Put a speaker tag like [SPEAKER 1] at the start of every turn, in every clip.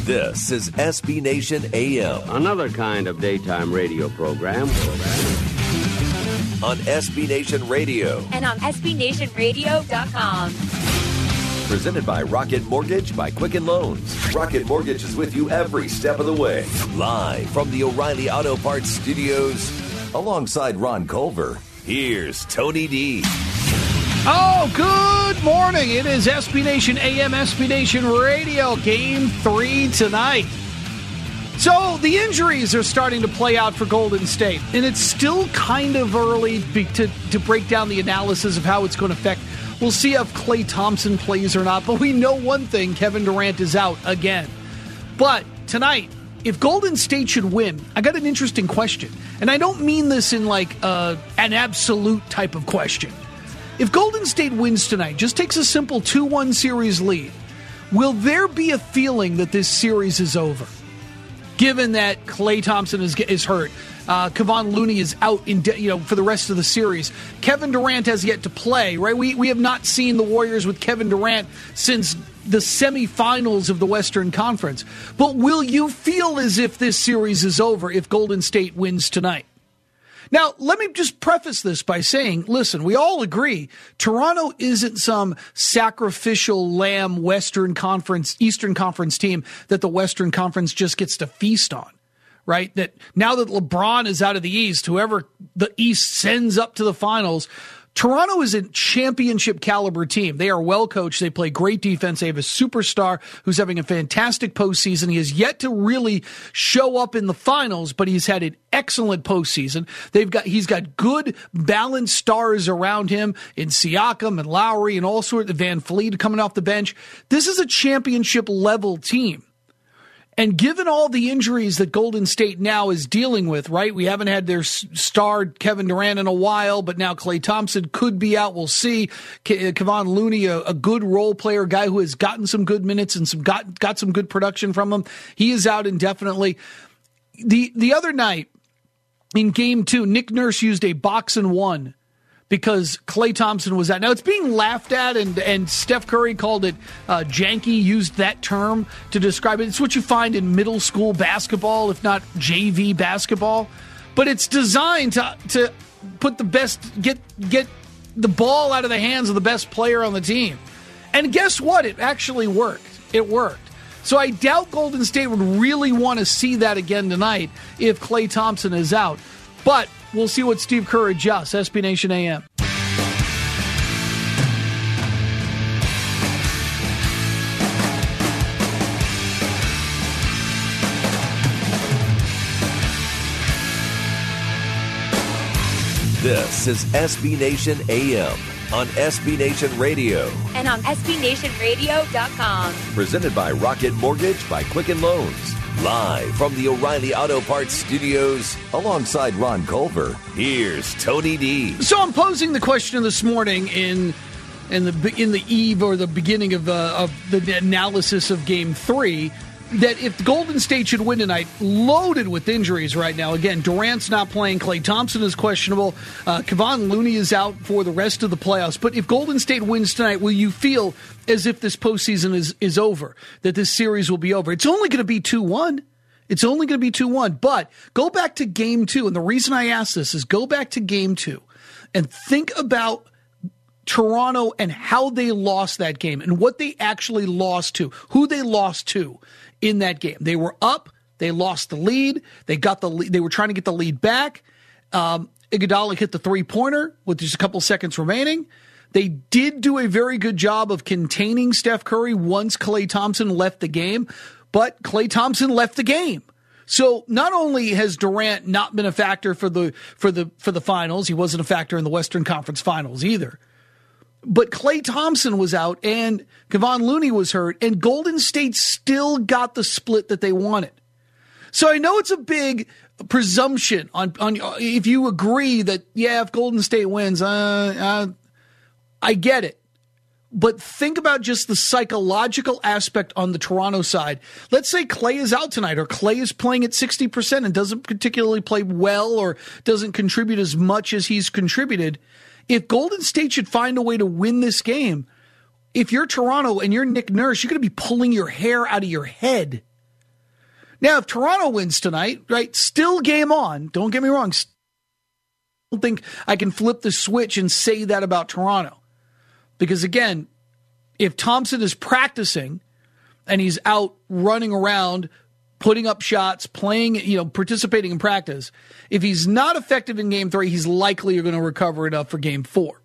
[SPEAKER 1] This is SB Nation AM.
[SPEAKER 2] Another kind of daytime radio program.
[SPEAKER 1] On SB Nation Radio.
[SPEAKER 3] And on SBNationRadio.com.
[SPEAKER 1] Presented by Rocket Mortgage by Quicken Loans. Rocket Mortgage is with you every step of the way. Live from the O'Reilly Auto Parts Studios. Alongside Ron Culver, here's Tony D.
[SPEAKER 4] Oh, good morning. It is SB Nation AM, SB Nation Radio, Game 3 tonight. So the injuries are starting to play out for Golden State, and it's still kind of early to break down the analysis of how it's going to affect. We'll see if Klay Thompson plays or not, but we know one thing, Kevin Durant is out again. But tonight, if Golden State should win, I got an interesting question, and I don't mean this in like an absolute type of question. If Golden State wins tonight, just takes a simple 2-1 series lead, will there be a feeling that this series is over? Given that Klay Thompson is hurt, Kevon Looney is out for the rest of the series. Kevin Durant has yet to play, right? We have not seen the Warriors with Kevin Durant since the semifinals of the Western Conference. But will you feel as if this series is over if Golden State wins tonight? Now, let me just preface this by saying, listen, we all agree Toronto isn't some sacrificial lamb Eastern Conference team that the Western Conference just gets to feast on, right? That now that LeBron is out of the East, whoever the East sends up to the finals, Toronto is a championship caliber team. They are well coached. They play great defense. They have a superstar who's having a fantastic postseason. He has yet to really show up in the finals, but he's had an excellent postseason. He's got good balanced stars around him in Siakam and Lowry and all sorts of Van Fleet coming off the bench. This is a championship level team. And given all the injuries that Golden State now is dealing with, right? We haven't had their star Kevin Durant in a while, but now Klay Thompson could be out. We'll see. Kevon Looney, a good role player, guy who has gotten some good minutes and got some good production from him. He is out indefinitely. The other night in Game 2, Nick Nurse used a box and one because Klay Thompson was out. Now, it's being laughed at, and Steph Curry called it janky, used that term to describe it. It's what you find in middle school basketball, if not JV basketball. But it's designed to put the best, get the ball out of the hands of the best player on the team. And guess what? It actually worked. It worked. So I doubt Golden State would really want to see that again tonight if Klay Thompson is out. But we'll see what Steve Kerr adjusts. SB Nation AM.
[SPEAKER 1] This is SB Nation AM on SB Nation Radio.
[SPEAKER 3] And on SBNationRadio.com.
[SPEAKER 1] Presented by Rocket Mortgage by Quicken Loans. Live from the O'Reilly Auto Parts Studios, alongside Ron Culver, here's Tony D.
[SPEAKER 4] So I'm posing the question this morning in the eve or the beginning of the analysis of Game 3, that if Golden State should win tonight, loaded with injuries right now. Again, Durant's not playing. Klay Thompson is questionable. Kevon Looney is out for the rest of the playoffs. But if Golden State wins tonight, will you feel as if this postseason is over, that this series will be over? It's only going to be 2-1. It's only going to be 2-1. But go back to Game 2. And the reason I ask this is go back to Game 2 and think about Toronto and how they lost that game and what they actually lost to, who they lost to in that game. They were up. They lost the lead. They got the lead. They were trying to get the lead back. Iguodala hit the three-pointer with just a couple seconds remaining. They did do a very good job of containing Steph Curry once Klay Thompson left the game, but Klay Thompson left the game. So not only has Durant not been a factor for the finals, he wasn't a factor in the Western Conference Finals either. But Klay Thompson was out and Kevon Looney was hurt, and Golden State still got the split that they wanted. So I know it's a big presumption on if you agree that, yeah, if Golden State wins, I get it. But think about just the psychological aspect on the Toronto side. Let's say Klay is out tonight, or Klay is playing at 60% and doesn't particularly play well or doesn't contribute as much as he's contributed. If Golden State should find a way to win this game, if you're Toronto and you're Nick Nurse, you're going to be pulling your hair out of your head. Now, if Toronto wins tonight, right, still game on. Don't get me wrong. I don't think I can flip the switch and say that about Toronto. Because, again, if Thompson is practicing and he's out running around, putting up shots, playing, participating in practice, if he's not effective in Game 3, he's likely going to recover enough for Game 4.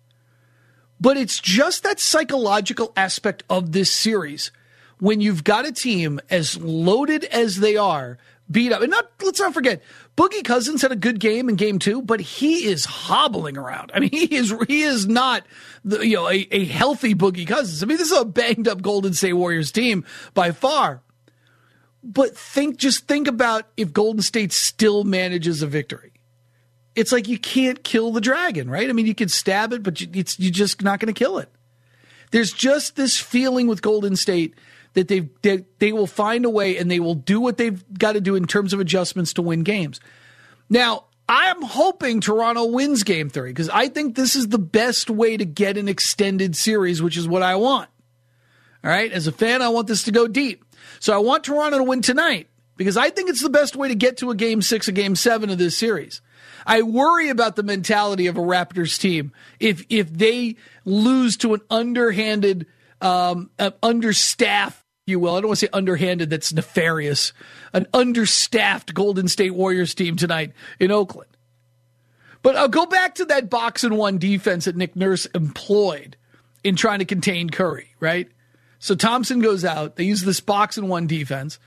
[SPEAKER 4] But it's just that psychological aspect of this series when you've got a team as loaded as they are, beat up. And let's not forget, Boogie Cousins had a good game in Game 2, but he is hobbling around. I mean, he is not a healthy Boogie Cousins. I mean, this is a banged up Golden State Warriors team by far. But just think about if Golden State still manages a victory. It's like you can't kill the dragon, right? I mean, you can stab it, but you're just not going to kill it. There's just this feeling with Golden State that they will find a way and they will do what they've got to do in terms of adjustments to win games. Now, I'm hoping Toronto wins Game 3 because I think this is the best way to get an extended series, which is what I want. All right? As a fan, I want this to go deep. So I want Toronto to win tonight because I think it's the best way to get to a Game 6, a Game 7 of this series. I worry about the mentality of a Raptors team if they lose to an underhanded, understaffed, if you will. I don't want to say underhanded, that's nefarious. An understaffed Golden State Warriors team tonight in Oakland. But I'll go back to that box and one defense that Nick Nurse employed in trying to contain Curry, right? So Thompson goes out. They use this box and one defense.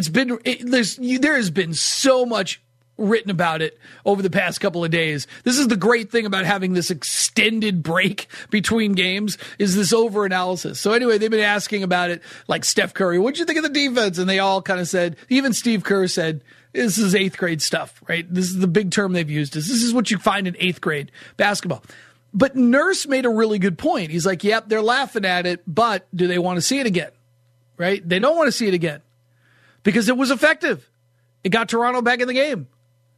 [SPEAKER 4] There has been so much written about it over the past couple of days. This is the great thing about having this extended break between games is this over analysis. So anyway, they've been asking about it, like Steph Curry, what'd you think of the defense? And they all kind of said, even Steve Kerr said, this is 8th grade stuff, right? This is the big term they've used. This is what you find in 8th grade basketball. But Nurse made a really good point. He's like, yep, they're laughing at it, but do they want to see it again? Right? They don't want to see it again because it was effective. It got Toronto back in the game.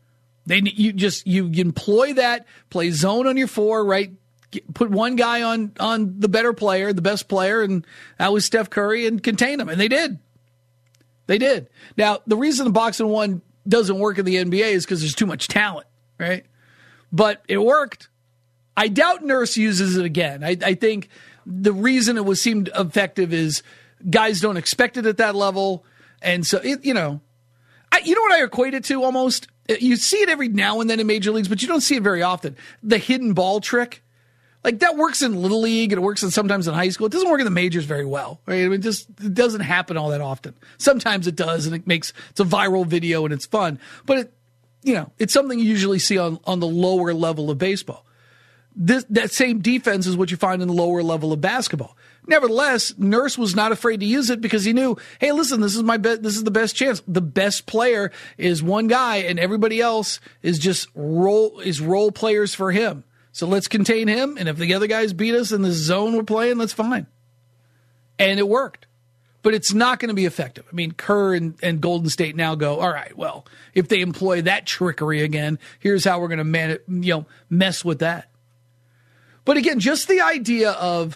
[SPEAKER 4] You employ that, play zone on your 4, right? Put one guy on the better player, the best player, and that was Steph Curry, and contain him. And they did. They did. Now, the reason the box and one doesn't work in the NBA is because there's too much talent, right? But it worked. I doubt Nurse uses it again. I think the reason it seemed effective is guys don't expect it at that level. And so, you know what I equate it to almost? You see it every now and then in major leagues, but you don't see it very often. The hidden ball trick. Like that works in Little League and it works sometimes in high school. It doesn't work in the majors very well. Right? I mean, it doesn't happen all that often. Sometimes it does, and it's a viral video and it's fun. But it's something you usually see on the lower level of baseball. That same defense is what you find in the lower level of basketball. Nevertheless, Nurse was not afraid to use it because he knew, hey, listen, this is the best chance. The best player is one guy, and everybody else is just role players for him. So let's contain him, and if the other guys beat us in the zone we're playing, that's fine. And it worked. But it's not going to be effective. I mean, Kerr and Golden State now go, all right, well, if they employ that trickery again, here's how we're going to mess with that. But again, just the idea of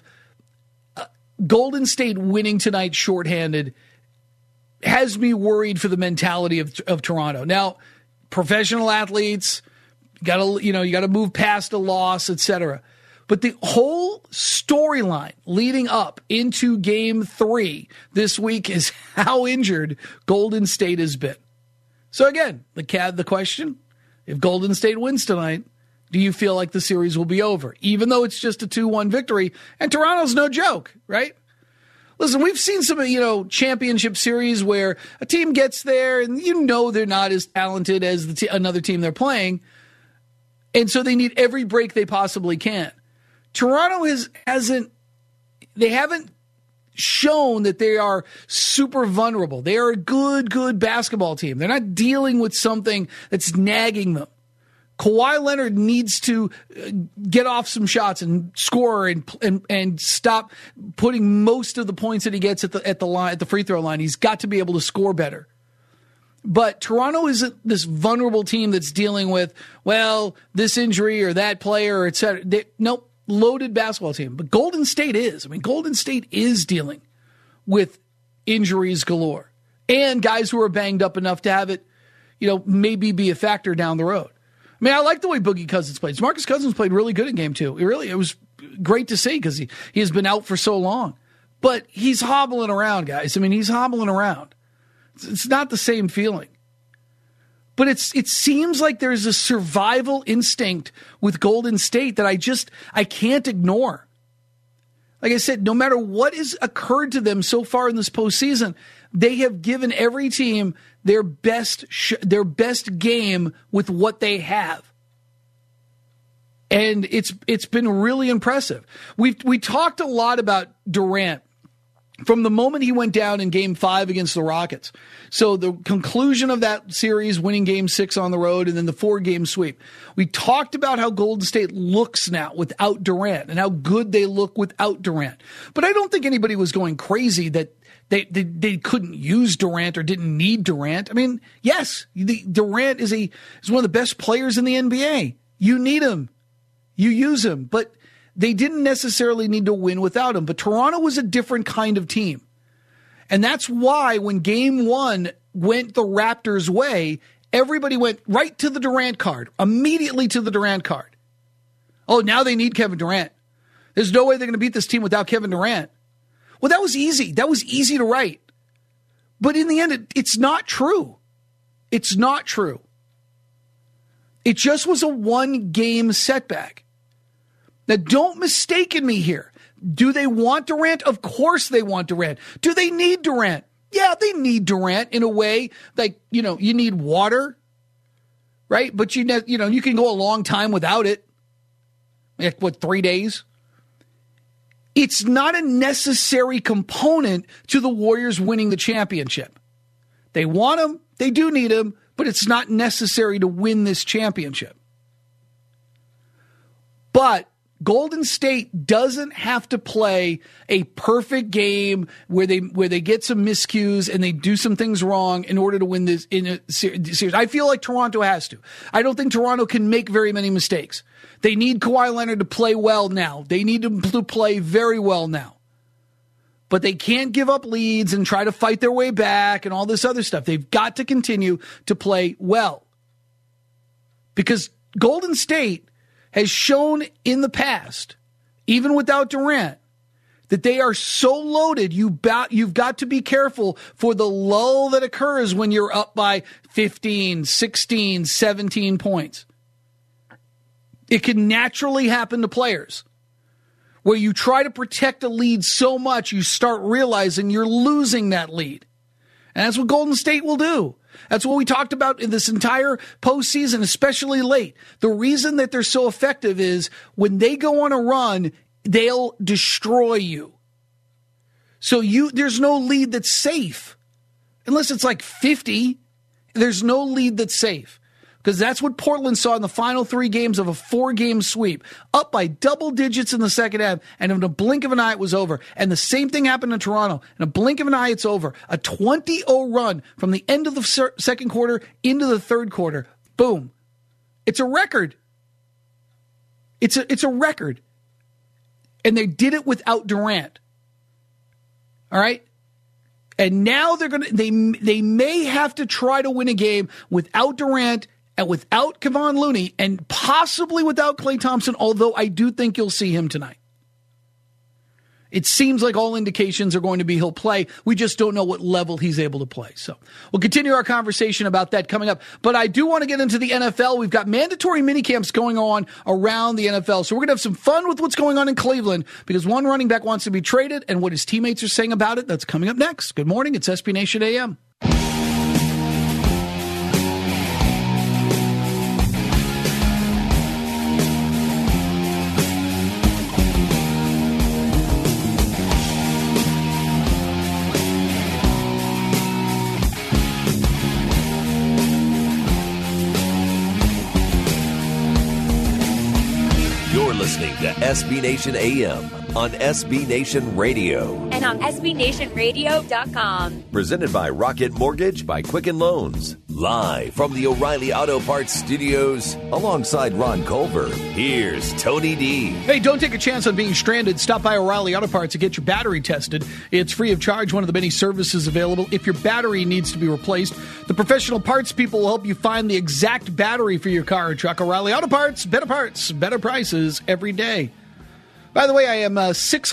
[SPEAKER 4] Golden State winning tonight shorthanded has me worried for the mentality of Toronto. Now, professional athletes, you got to move past a loss, etc. But the whole storyline leading up into Game 3 this week is how injured Golden State has been. So again, the question, if Golden State wins tonight, do you feel like the series will be over? Even though it's just a 2-1 victory, and Toronto's no joke, right? Listen, we've seen some, championship series where a team gets there and they're not as talented as another team they're playing, and so they need every break they possibly can. Toronto haven't shown that they are super vulnerable. They are a good basketball team. They're not dealing with something that's nagging them. Kawhi Leonard needs to get off some shots and score and stop putting most of the points that he gets at the free throw line. He's got to be able to score better. But Toronto isn't this vulnerable team that's dealing with, this injury or that player, et cetera. Nope, loaded basketball team. But Golden State is. I mean, Golden State is dealing with injuries galore. and guys who are banged up enough to have it, maybe be a factor down the road. I mean, I like the way Boogie Cousins played. DeMarcus Cousins played really good in game 2. It was great to see because he has been out for so long. But he's hobbling around, guys. I mean, he's hobbling around. It's not the same feeling. But it seems like there's a survival instinct with Golden State that I can't ignore. Like I said, no matter what has occurred to them so far in this postseason, they have given every team their best game with what they have. And it's been really impressive. We talked a lot about Durant from the moment he went down in Game 5 against the Rockets. So the conclusion of that series, winning Game 6 on the road, and then the 4-game sweep. We talked about how Golden State looks now without Durant and how good they look without Durant. But I don't think anybody was going crazy that they couldn't use Durant or didn't need Durant. I mean, yes, Durant is one of the best players in the NBA. You need him. You use him. But they didn't necessarily need to win without him. But Toronto was a different kind of team. And that's why when Game 1 went the Raptors' way, everybody went right to the Durant card, immediately to the Durant card. Oh, now they need Kevin Durant. There's no way they're going to beat this team without Kevin Durant. Well, that was easy. That was easy to write. But in the end, it's not true. It's not true. It just was a one-game setback. Now, don't mistaken me here. Do they want Durant? Of course they want Durant. Do they need Durant? Yeah, they need Durant in a way like, you need water, right? But you can go a long time without it. Like, 3 days? It's not a necessary component to the Warriors winning the championship. They want him. They do need him, but it's not necessary to win this championship. But Golden State doesn't have to play a perfect game where they get some miscues and they do some things wrong in order to win this in a series. I feel like Toronto has to. I don't think Toronto can make very many mistakes. They need Kawhi Leonard to play well now. They need him to play very well now. But they can't give up leads and try to fight their way back and all this other stuff. They've got to continue to play well. Because Golden State has shown in the past, even without Durant, that they are so loaded, you've got to be careful for the lull that occurs when you're up by 15, 16, 17 points. It can naturally happen to players where you try to protect a lead so much you start realizing you're losing that lead. And that's what Golden State will do. That's what we talked about in this entire postseason, especially late. The reason that they're so effective is when they go on a run, they'll destroy you. So there's no lead that's safe. Unless it's like 50, there's no lead that's safe. Because that's what Portland saw in the final 3 games of a 4-game sweep. Up by double digits in the second half, and in a blink of an eye, it was over. And the same thing happened in Toronto. In a blink of an eye, it's over. A 20-0 run from the end of the second quarter into the third quarter. Boom. It's a record. It's a record. And they did it without Durant. All right? And now they may have to try to win a game without Durant and without Kevon Looney, and possibly without Klay Thompson, although I do think you'll see him tonight. It seems like all indications are going to be he'll play. We just don't know what level he's able to play. So we'll continue our conversation about that coming up. But I do want to get into the NFL. We've got mandatory minicamps going on around the NFL. So we're going to have some fun with what's going on in Cleveland because one running back wants to be traded and what his teammates are saying about it. That's coming up next. Good morning. It's SB Nation AM.
[SPEAKER 1] Listening to SB Nation AM, on SB Nation Radio.
[SPEAKER 3] And on SBNationRadio.com.
[SPEAKER 1] Presented by Rocket Mortgage by Quicken Loans. Live from the O'Reilly Auto Parts Studios, alongside Ron Culver, here's Tony D.
[SPEAKER 4] Hey, don't take a chance on being stranded. Stop by O'Reilly Auto Parts to get your battery tested. It's free of charge, one of the many services available. If your battery needs to be replaced, the professional parts people will help you find the exact battery for your car or truck. O'Reilly Auto Parts, better prices every day. By the way, I am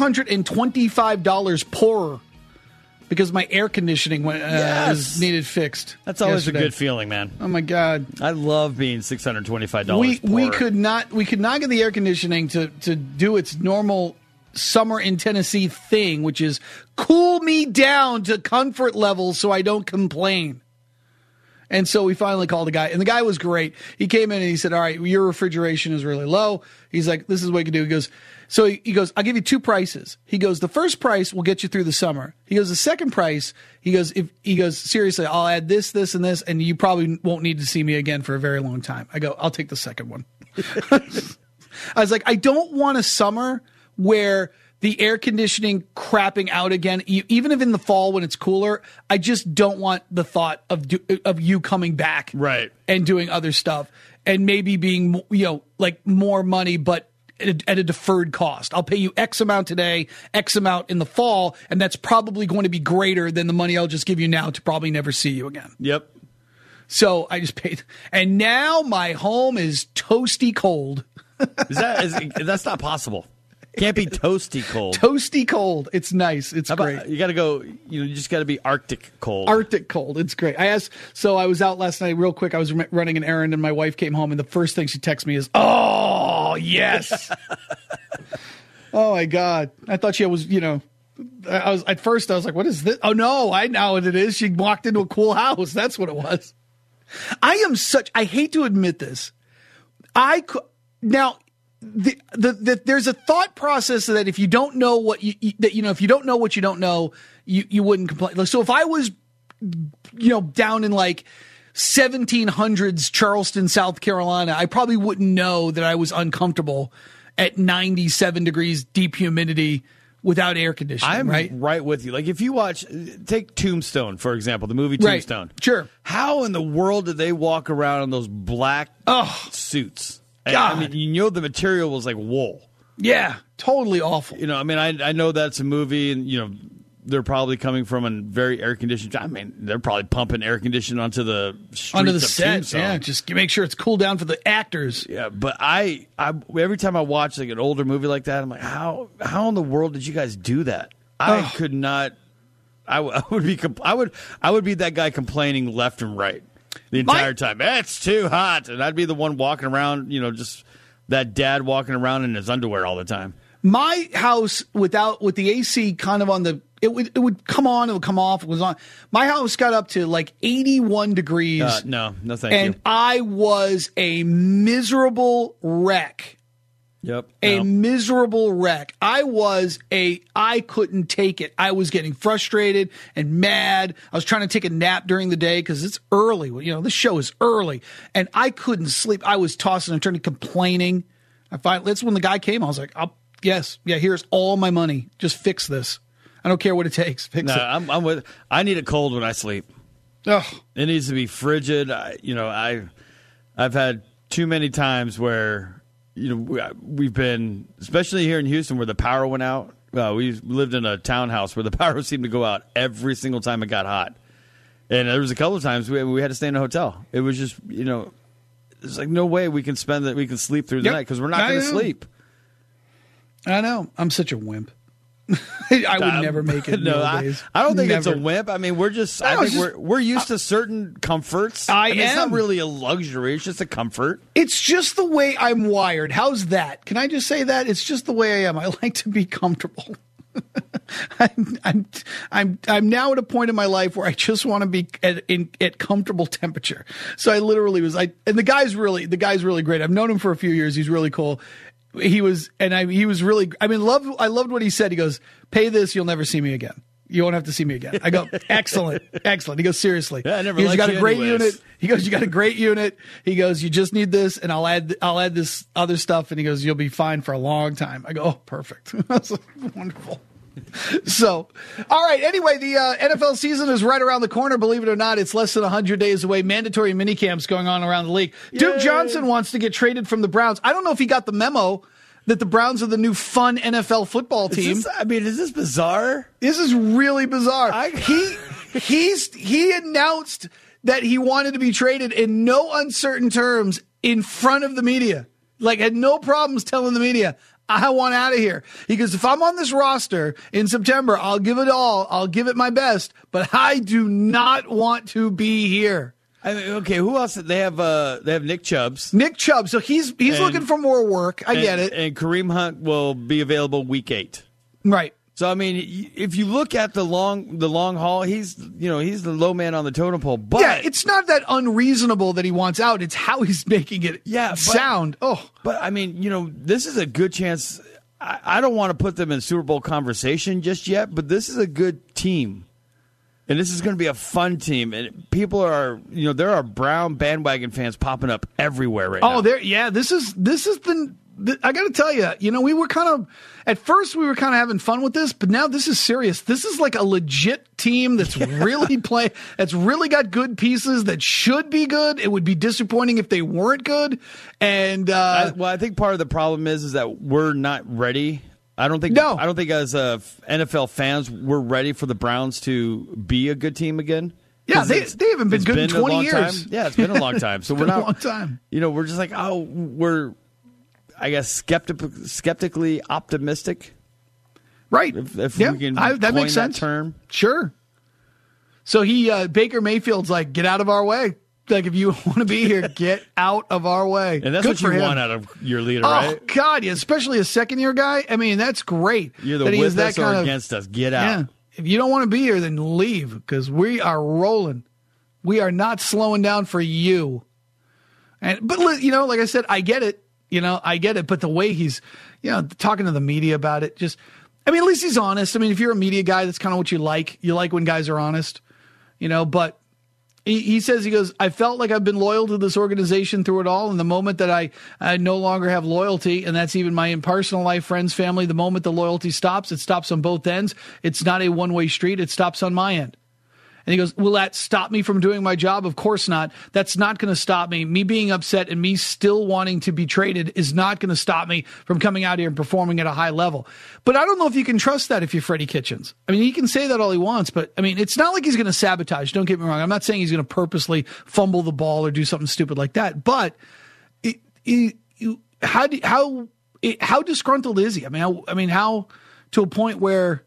[SPEAKER 4] $625 poorer because my air conditioning needed fixed.
[SPEAKER 5] That's always
[SPEAKER 4] yesterday.
[SPEAKER 5] a good feeling, man.
[SPEAKER 4] Oh my God!
[SPEAKER 5] I love being $625.
[SPEAKER 4] We could not get the air conditioning to do its normal summer in Tennessee thing, which is cool me down to comfort levels so I don't complain. And so we finally called a guy, and the guy was great. He came in and he said, all right, your refrigeration is really low. He's like, this is what you can do. He goes, I'll give you two prices. He goes, the first price will get you through the summer. He goes, the second price, he goes, seriously, I'll add this, this, and this, and you probably won't need to see me again for a very long time. I go, I'll take the second one. I was like, I don't want a summer where the air conditioning crapping out again, even if in the fall when it's cooler. I just don't want the thought of you coming back,
[SPEAKER 5] right,
[SPEAKER 4] and doing other stuff and maybe being, like more money, but at a deferred cost. I'll pay you X amount today, X amount in the fall, and that's probably going to be greater than the money I'll just give you now to probably never see you again.
[SPEAKER 5] Yep.
[SPEAKER 4] So I just paid, and now my home is toasty cold.
[SPEAKER 5] That's not possible. Can't be toasty cold.
[SPEAKER 4] Toasty cold. It's nice. It's great.
[SPEAKER 5] You got to go, you just got to be Arctic cold.
[SPEAKER 4] Arctic cold. It's great. I was out last night real quick. I was running an errand and my wife came home and the first thing she texts me is, oh, yes. Oh, my God. I thought she was, at first I was like, what is this? Oh, no, I know what it is. She walked into a cool house. That's what it was. I hate to admit this. There's a thought process that if you don't know what if you don't know what you don't know, you wouldn't complain. So if I was, down in like 1700s Charleston, South Carolina, I probably wouldn't know that I was uncomfortable at 97 degrees deep humidity without air conditioning.
[SPEAKER 5] I'm
[SPEAKER 4] right
[SPEAKER 5] with you. Like if you take Tombstone, for example, the movie Tombstone.
[SPEAKER 4] Right. Sure.
[SPEAKER 5] How in the world did they walk around in those black suits?
[SPEAKER 4] God.
[SPEAKER 5] I mean, the material was like wool.
[SPEAKER 4] Yeah, totally awful.
[SPEAKER 5] I know that's a movie, and they're probably coming from a very air conditioned. I mean, they're probably pumping air conditioning onto the streets
[SPEAKER 4] onto the
[SPEAKER 5] of
[SPEAKER 4] set.
[SPEAKER 5] Tombstone.
[SPEAKER 4] Yeah, just make sure it's cooled down for the actors.
[SPEAKER 5] Yeah, but I every time I watch like an older movie like that, I'm like, how in the world did you guys do that? I could not. I would be that guy complaining left and right. The entire time. It's too hot. And I'd be the one walking around, just that dad walking around in his underwear all the time.
[SPEAKER 4] My house with the AC kind of on it would come on, it would come off, it was on. My house got up to like 81 degrees.
[SPEAKER 5] No, thank
[SPEAKER 4] you. And I was a miserable wreck.
[SPEAKER 5] Yep.
[SPEAKER 4] A miserable wreck. I couldn't take it. I was getting frustrated and mad. I was trying to take a nap during the day because it's early. This show is early. And I couldn't sleep. I was tossing and turning, complaining. That's when the guy came. I was like, here's all my money. Just fix this. I don't care what it takes. Fix it.
[SPEAKER 5] I'm with. I need it cold when I sleep.
[SPEAKER 4] Ugh.
[SPEAKER 5] It needs to be frigid. I've had too many times where we've been, especially here in Houston, where the power went out. We lived in a townhouse where the power seemed to go out every single time it got hot, and there was a couple of times we had to stay in a hotel. It was just there's like no way we can sleep through the night because we're not going to sleep.
[SPEAKER 4] I know. I'm such a wimp. I would never make it.
[SPEAKER 5] I don't think it's a wimp. I mean, we're just. I think we're used to certain comforts. It's not really a luxury. It's just a comfort.
[SPEAKER 4] It's just the way I'm wired. How's that? Can I just say that? It's just the way I am. I like to be comfortable. I'm now at a point in my life where I just want to be at comfortable temperature. So I literally was. And the guy's really great. I've known him for a few years. He's really cool. He was really. I loved what he said. He goes, "Pay this, you'll never see me again." You won't have to see me again. I go, excellent. He goes, seriously.
[SPEAKER 5] Yeah, I never
[SPEAKER 4] he goes, you
[SPEAKER 5] liked
[SPEAKER 4] got
[SPEAKER 5] you
[SPEAKER 4] a great
[SPEAKER 5] anyways.
[SPEAKER 4] unit. He goes, you got a great unit. He goes, you just need this, and I'll add this other stuff. And he goes, you'll be fine for a long time. I go, oh, perfect. That's wonderful. So, all right. Anyway, the NFL season is right around the corner. Believe it or not, it's less than 100 days away. Mandatory minicamps going on around the league. Yay. Duke Johnson wants to get traded from the Browns. I don't know if he got the memo that the Browns are the new fun NFL football team.
[SPEAKER 5] Is this bizarre?
[SPEAKER 4] This is really bizarre. He announced that he wanted to be traded in no uncertain terms in front of the media. Like, had no problems telling the media, I want out of here. He goes, if I'm on this roster in September, I'll give it all. I'll give it my best, but I do not want to be here.
[SPEAKER 5] I mean, okay, who else? They have Nick Chubbs.
[SPEAKER 4] Nick Chubb. So he's looking for more work. I get it.
[SPEAKER 5] And Kareem Hunt will be available week 8.
[SPEAKER 4] Right.
[SPEAKER 5] So I mean, if you look at the long haul, he's the low man on the totem pole. But
[SPEAKER 4] yeah, it's not that unreasonable that he wants out. It's how he's making it sound.
[SPEAKER 5] But I mean, this is a good chance. I don't want to put them in Super Bowl conversation just yet, but this is a good team. And this is going to be a fun team. And people are, there are Brown bandwagon fans popping up everywhere right now.
[SPEAKER 4] This is I got to tell you, we were at first we were kind of having fun with this, but now this is serious. This is like a legit team that's really that's really got good pieces that should be good. It would be disappointing if they weren't good. And
[SPEAKER 5] I think part of the problem is that we're not ready. I don't think as NFL fans we're ready for the Browns to be a good team again.
[SPEAKER 4] Yeah, they haven't been good in 20 years.
[SPEAKER 5] Time. Yeah, it's been a long time. So we're not
[SPEAKER 4] a long time.
[SPEAKER 5] We're just like, we're, I guess, skeptically optimistic.
[SPEAKER 4] Right.
[SPEAKER 5] If we can
[SPEAKER 4] that makes sense.
[SPEAKER 5] That term.
[SPEAKER 4] Sure. So Baker Mayfield's like, get out of our way. Like, if you want to be here, get out of our way.
[SPEAKER 5] And that's
[SPEAKER 4] good
[SPEAKER 5] what you want out of your leader, right?
[SPEAKER 4] Oh, God, yeah, especially a second-year guy. I mean, that's great.
[SPEAKER 5] You're the with us or against us. Get out.
[SPEAKER 4] Yeah. If you don't want to be here, then leave, because we are rolling. We are not slowing down for you. But like I said, I get it. I get it. But the way he's, talking to the media about it, at least he's honest. I mean, if you're a media guy, that's kind of what you like. You like when guys are honest, but he says, he goes, I felt like I've been loyal to this organization through it all. And the moment that I no longer have loyalty, and that's even my personal life, friends, family, the moment the loyalty stops, it stops on both ends. It's not a one-way street. It stops on my end. And he goes, will that stop me from doing my job? Of course not. That's not going to stop me. Me being upset and me still wanting to be traded is not going to stop me from coming out here and performing at a high level. But I don't know if you can trust that if you're Freddie Kitchens. I mean, he can say that all he wants, but I mean, it's not like he's going to sabotage. Don't get me wrong. I'm not saying he's going to purposely fumble the ball or do something stupid like that. But how disgruntled is he? I mean, how to a point where,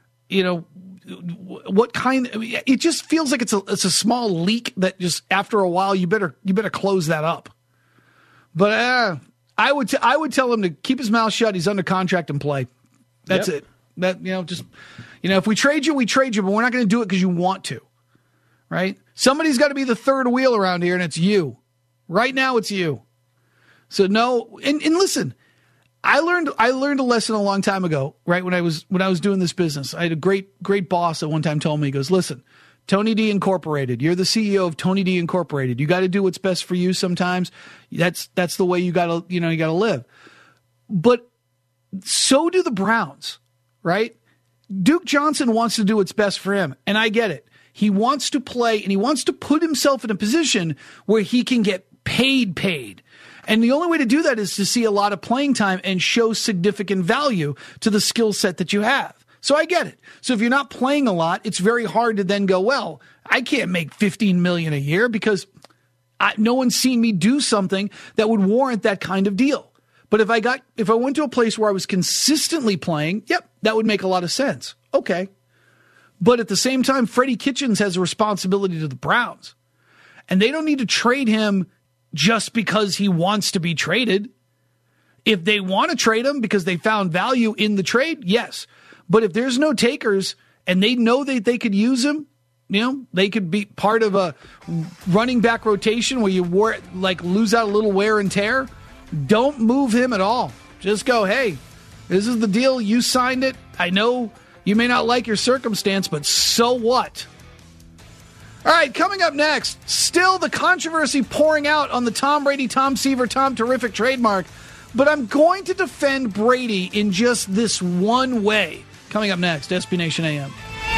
[SPEAKER 4] what kind? It just feels like it's a small leak that just after a while you better close that up. But I would tell him to keep his mouth shut. He's under contract and play. That's it. That if we trade you, but we're not going to do it because you want to, right? Somebody's got to be the third wheel around here, and it's you. Right now, it's you. So no, and listen. I learned a lesson a long time ago, right? When I was doing this business, I had a great boss at one time told me, he goes, listen, Tony D Incorporated, you're the CEO of Tony D Incorporated. You got to do what's best for you sometimes. That's the way you got to live. But so do the Browns, right? Duke Johnson wants to do what's best for him, and I get it. He wants to play, and he wants to put himself in a position where he can get paid. And the only way to do that is to see a lot of playing time and show significant value to the skill set that you have. So I get it. So if you're not playing a lot, it's very hard to then go, well, I can't make $15 million a year because no one's seen me do something that would warrant that kind of deal. But if I went to a place where I was consistently playing, that would make a lot of sense. Okay. But at the same time, Freddie Kitchens has a responsibility to the Browns. And they don't need to trade him just because he wants to be traded. If they want to trade him because they found value in the trade, yes. But if there's no takers and they know that they could use him, they could be part of a running back rotation where you lose out a little wear and tear, don't move him at all. Just go, hey, this is the deal. You signed it. I know You may not like your circumstance, but so what? All right, coming up next, still the controversy pouring out on the Tom Brady, Tom Seaver, Tom Terrific trademark, but I'm going to defend Brady in just this one way. Coming up next, SB Nation AM.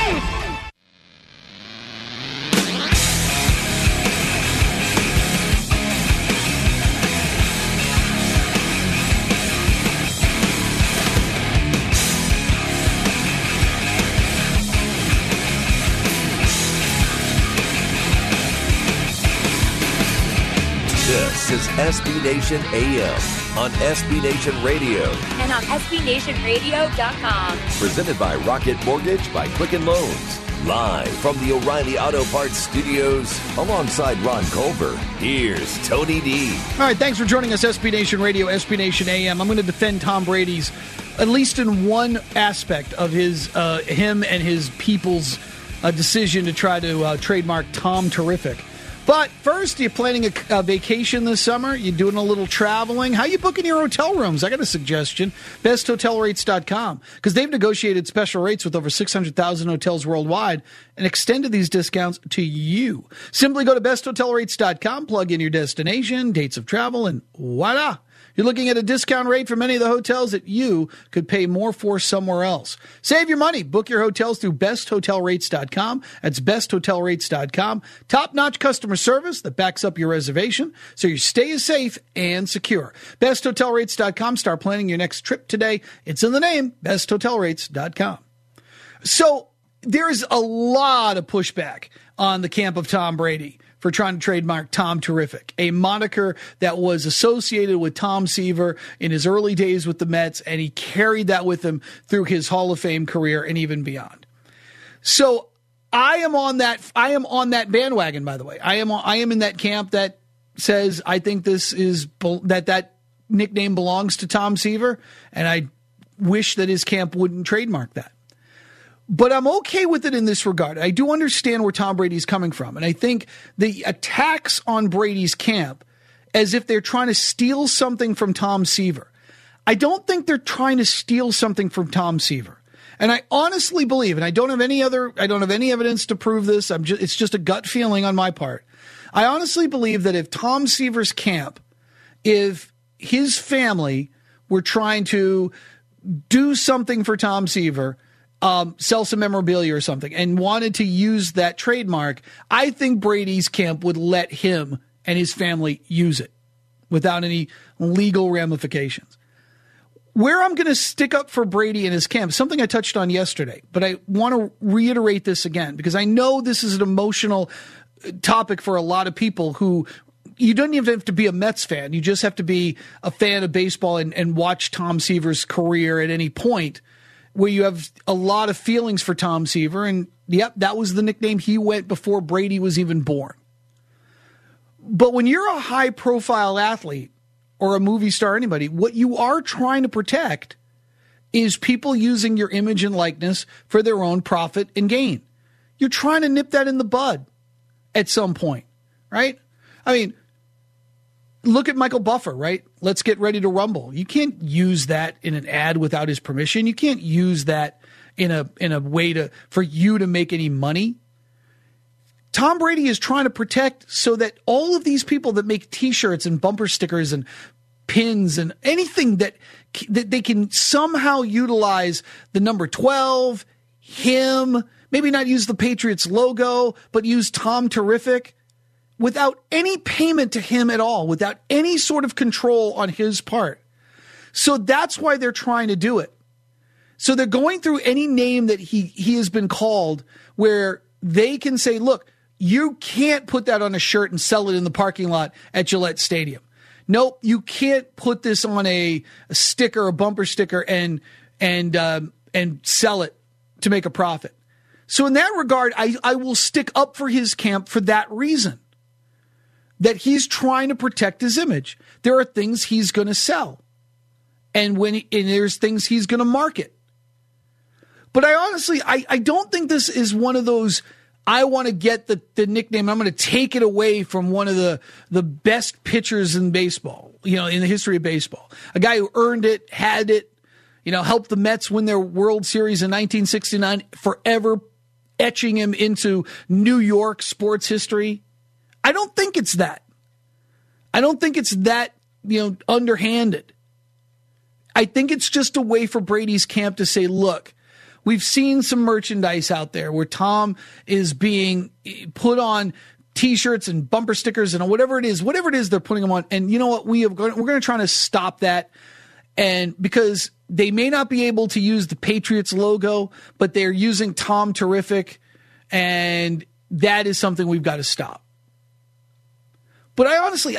[SPEAKER 1] This is SB Nation AM on SB Nation Radio.
[SPEAKER 3] And on SBNationRadio.com.
[SPEAKER 1] Presented by Rocket Mortgage by Quicken Loans. Live from the O'Reilly Auto Parts Studios alongside Ron Culver. Here's Tony D.
[SPEAKER 4] All right, thanks for joining us, SB Nation Radio, SB Nation AM. I'm going to defend Tom Brady's, at least in one aspect of his, him and his people's decision to try to trademark Tom Terrific. But first, you planning a vacation this summer? You doing a little traveling? How you booking your hotel rooms? I got a suggestion. BestHotelRates.com, because they've negotiated special rates with over 600,000 hotels worldwide and extended these discounts to you. Simply go to BestHotelRates.com, plug in your destination, dates of travel, and voila! You're looking at a discount rate for many of the hotels that you could pay more for somewhere else. Save your money. Book your hotels through BestHotelRates.com. That's BestHotelRates.com. Top-notch customer service that backs up your reservation so your stay is safe and secure. BestHotelRates.com. Start planning your next trip today. It's in the name, BestHotelRates.com. So there's a lot of pushback on the camp of Tom Brady for trying to trademark Tom Terrific, a moniker that was associated with Tom Seaver in his early days with the Mets, and he carried that with him through his Hall of Fame career and even beyond. So I am on that bandwagon, by the way. I am in that camp that says I think this is that nickname belongs to Tom Seaver, and I wish that his camp wouldn't trademark that. But I'm okay with it in this regard. I do understand where Tom Brady's coming from. And I think the attacks on Brady's camp as if they're trying to steal something from Tom Seaver. I don't think they're trying to steal something from Tom Seaver. And I honestly believe, and I don't have any evidence to prove this. It's just a gut feeling on my part. I honestly believe that if Tom Seaver's camp, if his family were trying to do something for Tom Seaver, sell some memorabilia or something, and wanted to use that trademark, I think Brady's camp would let him and his family use it without any legal ramifications. Where I'm going to stick up for Brady and his camp, something I touched on yesterday, but I want to reiterate this again because I know this is an emotional topic for a lot of people who you don't even have to be a Mets fan. You just have to be a fan of baseball and watch Tom Seaver's career at any point, where you have a lot of feelings for Tom Seaver. And yep, that was the nickname he went before Brady was even born. But when you're a high profile athlete or a movie star, anybody, what you are trying to protect is people using your image and likeness for their own profit and gain. You're trying to nip that in the bud at some point, right? I mean, look at Michael Buffer, right? Let's get ready to rumble. You can't use that in an ad without his permission. You can't use that in a way for you to make any money. Tom Brady is trying to protect so that all of these people that make T-shirts and bumper stickers and pins and anything that they can somehow utilize the number 12, him, maybe not use the Patriots logo, but use Tom Terrific, without any payment to him at all, without any sort of control on his part. So that's why they're trying to do it. So they're going through any name that he has been called where they can say, look, you can't put that on a shirt and sell it in the parking lot at Gillette Stadium. Nope, you can't put this on a sticker, a bumper sticker, and sell it to make a profit. So in that regard, I will stick up for his camp for that reason. That he's trying to protect his image. There are things he's going to sell. And there's things he's going to market. But I don't think this is one of those, I want to get the nickname, I'm going to take it away from one of the best pitchers in baseball, in the history of baseball. A guy who earned it, had it, helped the Mets win their World Series in 1969, forever etching him into New York sports history. I don't think it's that. I don't think it's that, underhanded. I think it's just a way for Brady's camp to say, look, we've seen some merchandise out there where Tom is being put on T-shirts and bumper stickers and whatever it is they're putting him on. And you know what? We're going to try to stop that. And because they may not be able to use the Patriots logo, but they're using Tom Terrific, and that is something we've got to stop. But I honestly,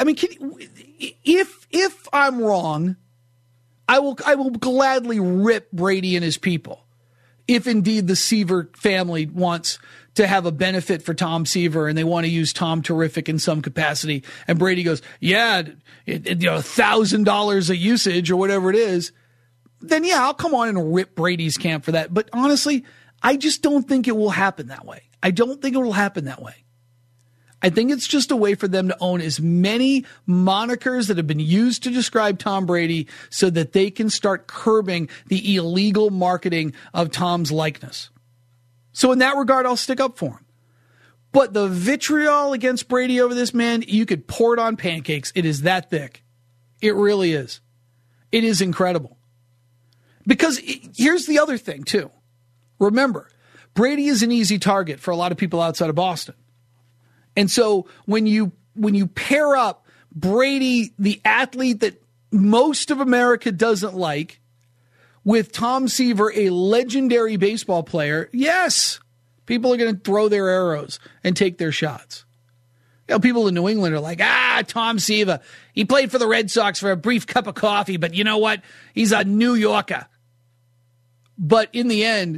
[SPEAKER 4] if I'm wrong, I will gladly rip Brady and his people. If indeed the Seaver family wants to have a benefit for Tom Seaver and they want to use Tom Terrific in some capacity, and Brady goes, yeah, $1,000 a usage or whatever it is, then yeah, I'll come on and rip Brady's camp for that. But honestly, I just don't think it will happen that way. I don't think it will happen that way. I think it's just a way for them to own as many monikers that have been used to describe Tom Brady so that they can start curbing the illegal marketing of Tom's likeness. So in that regard, I'll stick up for him. But the vitriol against Brady over this, man, you could pour it on pancakes. It is that thick. It really is. It is incredible. Because here's the other thing, too. Remember, Brady is an easy target for a lot of people outside of Boston. And so when you pair up Brady, the athlete that most of America doesn't like, with Tom Seaver, a legendary baseball player, yes, people are going to throw their arrows and take their shots. People in New England are like, Tom Seaver, he played for the Red Sox for a brief cup of coffee, but you know what? He's a New Yorker. But in the end,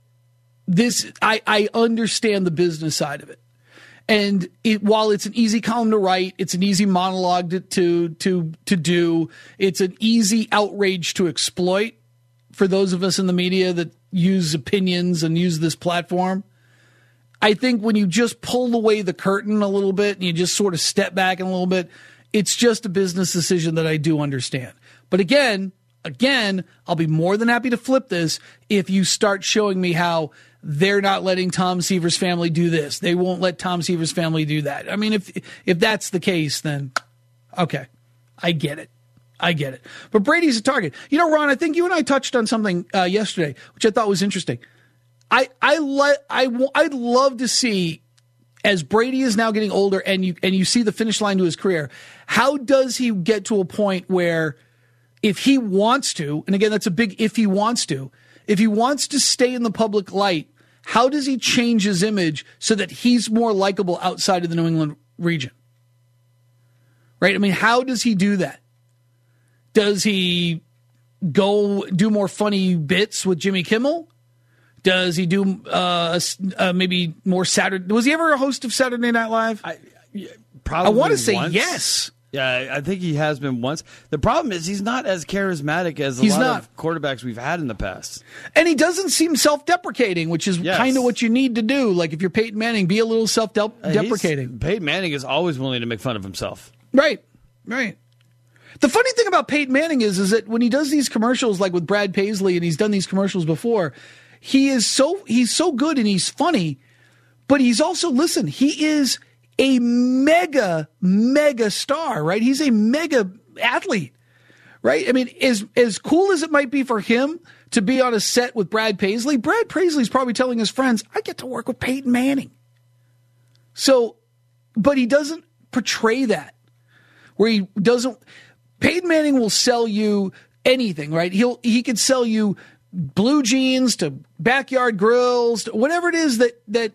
[SPEAKER 4] I understand the business side of it. And while it's an easy column to write, it's an easy monologue to do, it's an easy outrage to exploit for those of us in the media that use opinions and use this platform. I think when you just pull away the curtain a little bit and you just sort of step back a little bit, it's just a business decision that I do understand. But again, I'll be more than happy to flip this if you start showing me how they're not letting Tom Seaver's family do this. They won't let Tom Seaver's family do that. I mean, if that's the case, then okay, I get it. But Brady's a target. Ron, I think you and I touched on something yesterday, which I thought was interesting. I'd love to see, as Brady is now getting older and you see the finish line to his career, how does he get to a point where if he wants to, and again, that's a big if he wants to stay in the public light, how does he change his image so that he's more likable outside of the New England region? Right? I mean, how does he do that? Does he go do more funny bits with Jimmy Kimmel? Does he do maybe more Saturday? Was he ever a host of Saturday Night Live?
[SPEAKER 5] Probably.
[SPEAKER 4] I want to say
[SPEAKER 5] once.
[SPEAKER 4] Yes.
[SPEAKER 5] Yeah, I think he has been once. The problem is he's not as charismatic as a lot of quarterbacks we've had in the past.
[SPEAKER 4] And he doesn't seem self-deprecating, which is kind of what you need to do. Like if you're Peyton Manning, be a little self-deprecating.
[SPEAKER 5] Peyton Manning is always willing to make fun of himself.
[SPEAKER 4] Right. The funny thing about Peyton Manning is that when he does these commercials, like with Brad Paisley, and he's done these commercials before, he's so good and he's funny, but he's also, he is a mega star, right? He's a mega athlete, right? I mean, as cool as it might be for him to be on a set with Brad Paisley is probably telling his friends, I get to work with Peyton Manning. So, but he doesn't portray that, where he doesn't. Peyton Manning will sell you anything, right? He could sell you blue jeans to backyard grills, to whatever it is that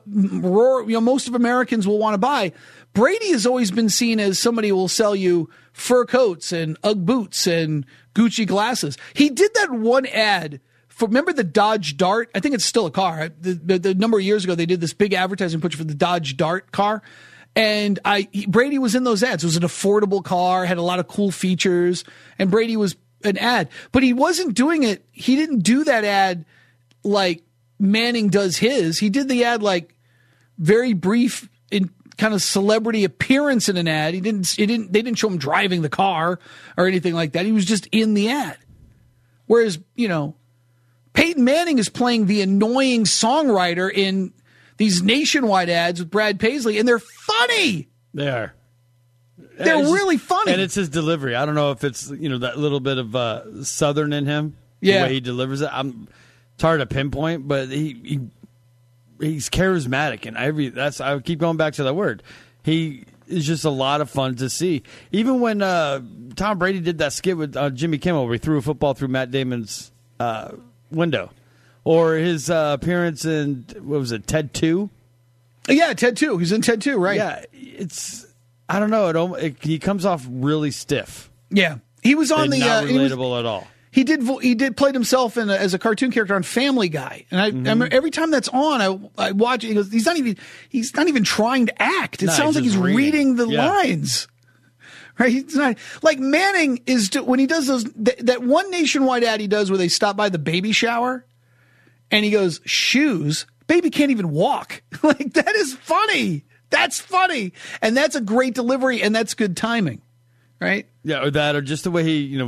[SPEAKER 4] most of Americans will want to buy. Brady has always been seen as somebody who will sell you fur coats and Ugg boots and Gucci glasses. He did that one ad for, remember the Dodge Dart? I think it's still a car. The number of years ago, they did this big advertising push for the Dodge Dart car. And Brady was in those ads. It was an affordable car, had a lot of cool features, and Brady was an ad. But he wasn't doing it. He didn't do that ad like Manning does his. He did the ad like very brief in kind of celebrity appearance in an ad. They didn't show him driving the car or anything like that. He was just in the ad. Whereas, Peyton Manning is playing the annoying songwriter in these Nationwide ads with Brad Paisley, and they're funny.
[SPEAKER 5] They are.
[SPEAKER 4] They're really funny.
[SPEAKER 5] And it's his delivery. I don't know if it's, that little bit of Southern in him,
[SPEAKER 4] the
[SPEAKER 5] way he delivers it. It's hard to pinpoint, but he's charismatic, and I keep going back to that word. He is just a lot of fun to see. Even when Tom Brady did that skit with Jimmy Kimmel, where he threw a football through Matt Damon's window, or his appearance in Ted 2?
[SPEAKER 4] Yeah, Ted 2. He's in Ted 2, right?
[SPEAKER 5] Yeah, I don't know. He comes off really stiff.
[SPEAKER 4] Yeah, he was on
[SPEAKER 5] not relatable at all.
[SPEAKER 4] He did played himself as a cartoon character on Family Guy, and I remember every time that's on, I watch it. He goes, he's not even trying to act. It sounds like he's reading the lines. Right? He's not like Manning is when he does those that one Nationwide ad he does where they stop by the baby shower, and he goes, "Shoes, baby can't even walk." Like, that is funny. That's funny, and that's a great delivery, and that's good timing, right?
[SPEAKER 5] Yeah, or just the way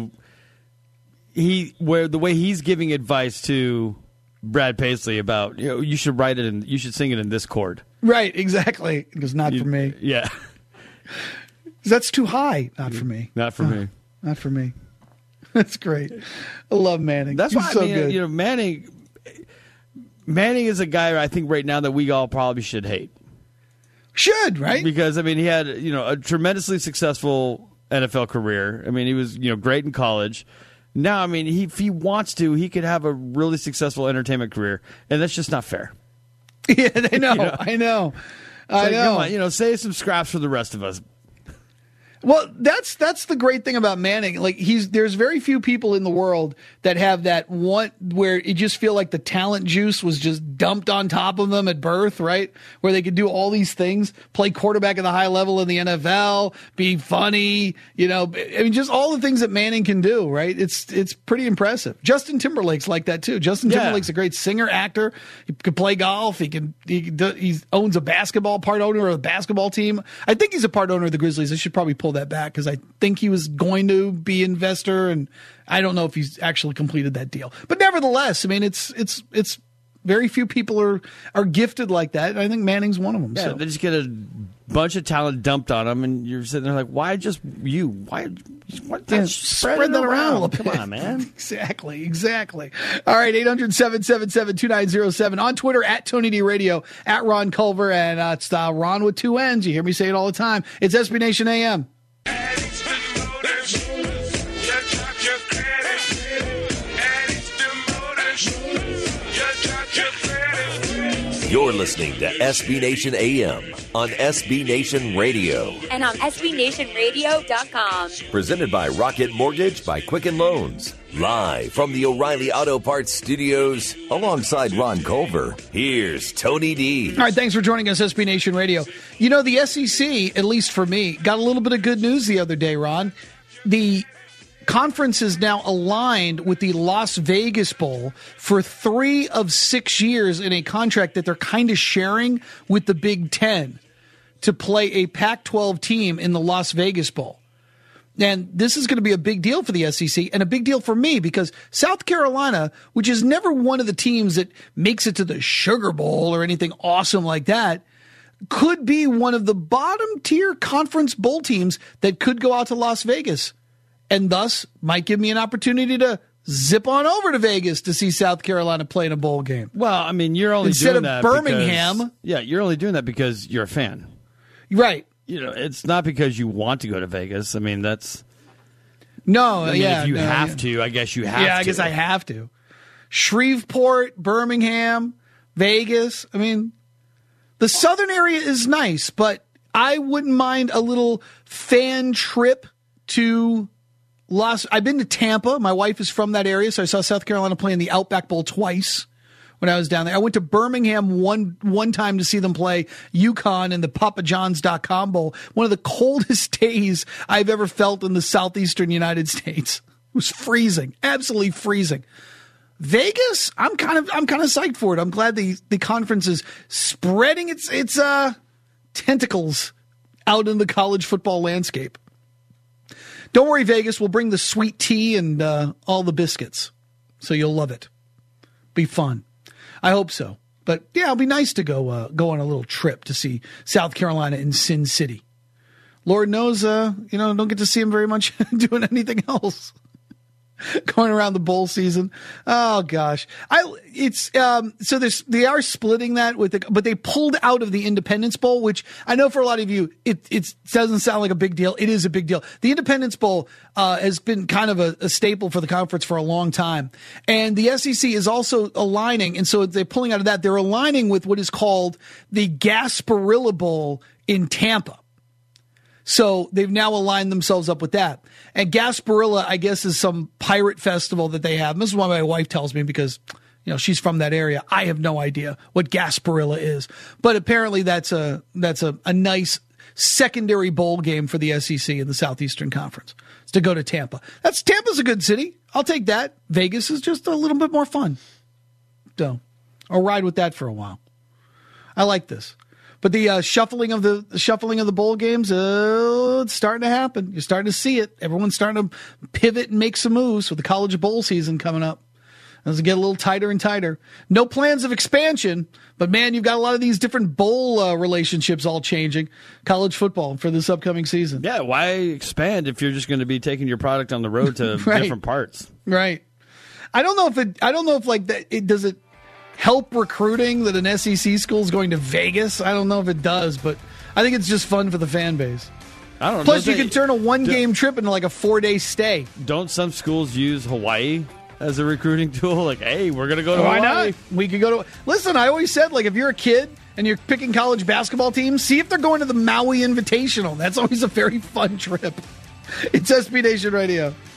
[SPEAKER 5] the way he's giving advice to Brad Paisley about, you should write it and you should sing it in this chord.
[SPEAKER 4] Right, exactly. He goes, not for me.
[SPEAKER 5] Yeah.
[SPEAKER 4] That's too high. Not for me.
[SPEAKER 5] Not for me.
[SPEAKER 4] Not for me. That's great. I love Manning.
[SPEAKER 5] That's why, good. Manning is a guy I think right now that we all probably should hate.
[SPEAKER 4] Should, right?
[SPEAKER 5] Because, he had, a tremendously successful NFL career. He was, great in college. Now, if he wants to, he could have a really successful entertainment career, and that's just not fair.
[SPEAKER 4] Yeah, I know. I know.
[SPEAKER 5] Come on, save some scraps for the rest of us.
[SPEAKER 4] Well, that's the great thing about Manning. Like, there's very few people in the world that have that one where you just feel like the talent juice was just dumped on top of them at birth, right? Where they could do all these things, play quarterback at the high level in the NFL, be funny, just all the things that Manning can do, right? It's pretty impressive. Justin Timberlake's like that too. Justin Timberlake's a great singer, actor. He can play golf. He owns a part owner of a basketball team. I think he's a part owner of the Grizzlies. I should probably pull that back because I think he was going to be investor, and I don't know if he's actually completed that deal. But nevertheless, it's very few people are gifted like that, and I think Manning's one of them.
[SPEAKER 5] Yeah,
[SPEAKER 4] so
[SPEAKER 5] they just get a bunch of talent dumped on them, and you're sitting there like, why just you? Why
[SPEAKER 4] spread that around a little bit?
[SPEAKER 5] Come on, man.
[SPEAKER 4] Exactly. All right, 800-777-2907 on Twitter at Tony D Radio, at Ron Culver, and it's Ron with two N's. You hear me say it all the time. It's SB Nation AM.
[SPEAKER 1] You're listening to SB Nation AM on SB Nation Radio.
[SPEAKER 3] And on SBNationRadio.com.
[SPEAKER 1] Presented by Rocket Mortgage by Quicken Loans. Live from the O'Reilly Auto Parts Studios alongside Ron Culver. Here's Tony D.
[SPEAKER 4] All right, thanks for joining us, SB Nation Radio. The SEC, at least for me, got a little bit of good news the other day, Ron. The conference is now aligned with the Las Vegas Bowl for 3 of 6 years in a contract that they're kind of sharing with the Big Ten to play a Pac-12 team in the Las Vegas Bowl. And this is going to be a big deal for the SEC and a big deal for me because South Carolina, which is never one of the teams that makes it to the Sugar Bowl or anything awesome like that, could be one of the bottom tier conference bowl teams that could go out to Las Vegas. And thus might give me an opportunity to zip on over to Vegas to see South Carolina play in a bowl game.
[SPEAKER 5] Well, you're only
[SPEAKER 4] instead
[SPEAKER 5] doing
[SPEAKER 4] of
[SPEAKER 5] that
[SPEAKER 4] Birmingham.
[SPEAKER 5] Because, you're only doing that because you're a fan,
[SPEAKER 4] right?
[SPEAKER 5] It's not because you want to go to Vegas. That's
[SPEAKER 4] no,
[SPEAKER 5] if you have to, I guess you have.
[SPEAKER 4] Yeah,
[SPEAKER 5] to.
[SPEAKER 4] I guess I have to. Shreveport, Birmingham, Vegas. The southern area is nice, but I wouldn't mind a little fan trip to. I've been to Tampa. My wife is from that area, so I saw South Carolina play in the Outback Bowl twice when I was down there. I went to Birmingham one time to see them play UConn in the PapaJohns.com Bowl. One of the coldest days I've ever felt in the southeastern United States. It was freezing, absolutely freezing. Vegas, I'm kind of psyched for it. I'm glad the conference is spreading its tentacles out in the college football landscape. Don't worry, Vegas. We'll bring the sweet tea and all the biscuits. so you'll love it. Be fun. I hope so. But yeah, it'll be nice to go on a little trip to see South Carolina in Sin City. Lord knows, don't get to see him very much doing anything else. Going around the bowl season. Oh gosh. So they are splitting that but they pulled out of the Independence Bowl, which I know for a lot of you, it doesn't sound like a big deal. It is a big deal. The Independence Bowl, has been kind of a staple for the conference for a long time. And the SEC is also aligning. And so they're pulling out of that. They're aligning with what is called the Gasparilla Bowl in Tampa. So they've now aligned themselves up with that. And Gasparilla, I guess, is some pirate festival that they have. And this is what my wife tells me because, she's from that area. I have no idea what Gasparilla is. But apparently that's a nice secondary bowl game for the SEC in the Southeastern Conference. It's to go to Tampa. Tampa's a good city. I'll take that. Vegas is just a little bit more fun. So I'll ride with that for a while. I like this. But the shuffling of the bowl games, it's starting to happen. You're starting to see it. Everyone's starting to pivot and make some moves with the college bowl season coming up. As it get a little tighter and tighter. No plans of expansion, but man, you've got a lot of these different bowl relationships all changing. College football for this upcoming season.
[SPEAKER 5] Yeah, why expand if you're just going to be taking your product on the road to
[SPEAKER 4] right.
[SPEAKER 5] different parts?
[SPEAKER 4] Right. I don't know if like that. Does it help recruiting that an SEC school is going to Vegas? I don't know if it does, but I think it's just fun for the fan base.
[SPEAKER 5] I don't know.
[SPEAKER 4] Plus, you can turn a one-game trip into like a 4-day stay.
[SPEAKER 5] Don't some schools use Hawaii as a recruiting tool? Like, hey, we're going to go to Hawaii.
[SPEAKER 4] Why not? We could go to... Listen, I always said, like, if you're a kid and you're picking college basketball teams, see if they're going to the Maui Invitational. That's always a very fun trip. It's SB Nation Radio.